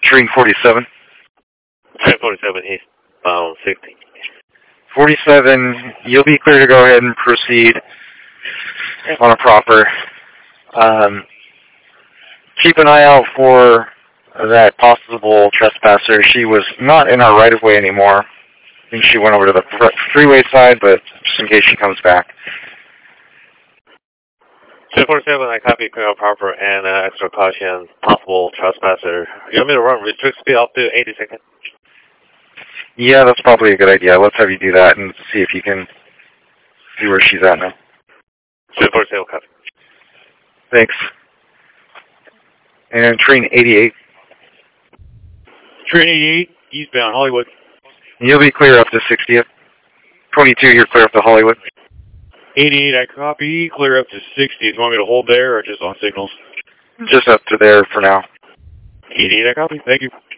Train 47. Train 47 eastbound 60. 47, you'll be clear to go ahead and proceed on a proper. Keep an eye out for that possible trespasser. She was not in our right-of-way anymore. I think she went over to the freeway side, but just in case she comes back. 247, I copy, clear out proper, and extra caution, possible trespasser. You want me to run restrict speed up to 80 seconds? Yeah, that's probably a good idea. Let's have you do that and see if you can see where she's at now. 247, copy. Thanks. And train 88. Train 88, eastbound Hollywood. You'll be clear up to 60th. 22, you're clear up to Hollywood. 88, I copy, clear up to 60. Do you want me to hold there or just on signals? Just up to there for now. 88, I copy, thank you.